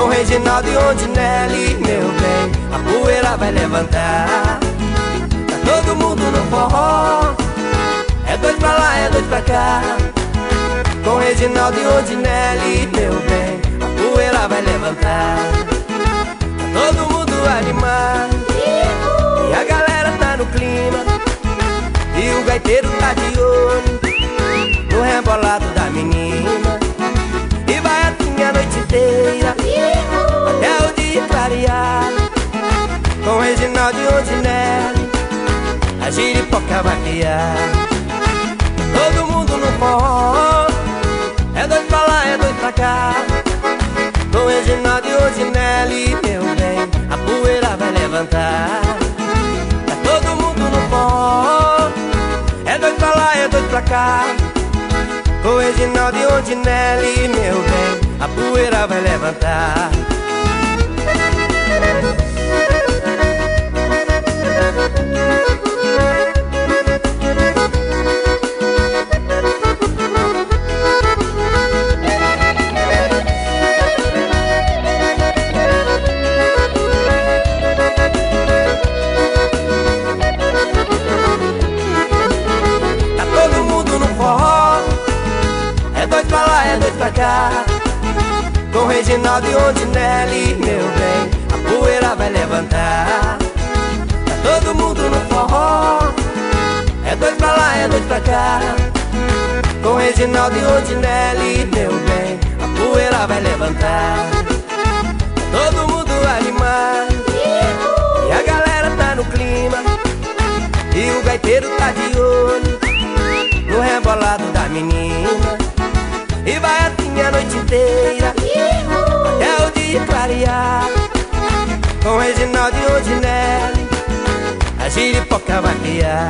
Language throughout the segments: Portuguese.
Com Reginaldo e Ondinelli, meu bem, a poeira vai levantar. Tá todo mundo no forró, é dois pra lá, é dois pra cá. Com Reginaldo e Ondinelli, meu bem, a poeira vai levantar. Tá todo mundo animado e a galera tá no clima. E o gaiteiro tá de olho no rebolado da menina. E vai assim a noite inteira até o dia clarear. Com Reginaldo e Ondinelli, a giripoca vai criar. Todo mundo no forró, é dois pra lá, é dois pra cá. Com Reginaldo e Ondinelli, meu bem, a poeira vai levantar. Tá todo mundo no forró, é dois pra lá, é dois pra cá. Com Reginaldo e Ondinelli, meu bem, a poeira vai levantar. É dois pra cá. Com Reginaldo e Ondinelli, meu bem, a poeira vai levantar. Tá todo mundo no forró, é dois pra lá, é dois pra cá. Com Reginaldo e Ondinelli, meu bem, a poeira vai levantar. Tá todo mundo animado e a galera tá no clima. E o gaiteiro tá de olho no rebolado da menina. E vai assim a noite inteira até o dia clarear. Com Reginaldo e Ondinelli, a giripoca vai criar.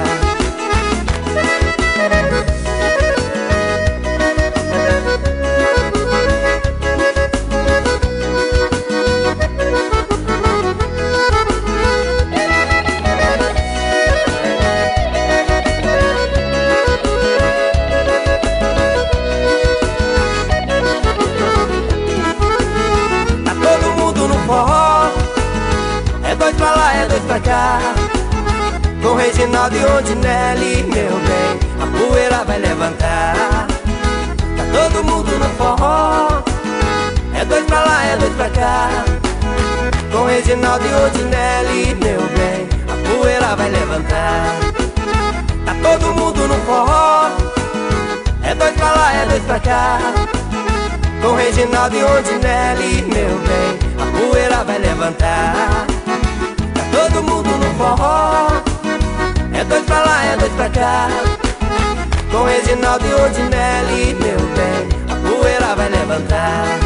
É dois pra lá, é dois pra cá. Com Reginaldo e Ondinelli, meu bem, a poeira vai levantar. Tá todo mundo no forró, é dois pra lá, é dois pra cá. Com Reginaldo e Ondinelli, meu bem, a poeira vai levantar. Tá todo mundo no forró, é dois pra lá, é dois pra cá. Com Reginaldo e Ondinelli, meu bem, a poeira vai levantar. Tá todo mundo no forró, é dois pra lá, é dois pra cá. Com Reginaldo e Ondinelli, meu bem, a poeira vai levantar.